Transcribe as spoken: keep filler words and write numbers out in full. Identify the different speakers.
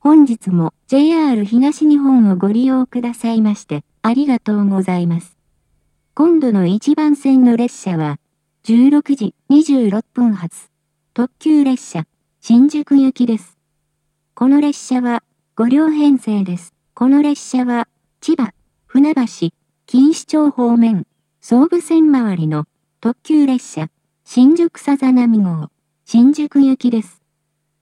Speaker 1: 本日も ジェイアール 東日本をご利用くださいましてありがとうございます。今度のいちばん線の列車はじゅうろくじにじゅうろっぷん発特急列車新宿行きです。この列車はご両編成です。この列車は千葉、船橋、錦糸町方面、総武線周りの特急列車新宿さざなみ号新宿行きです。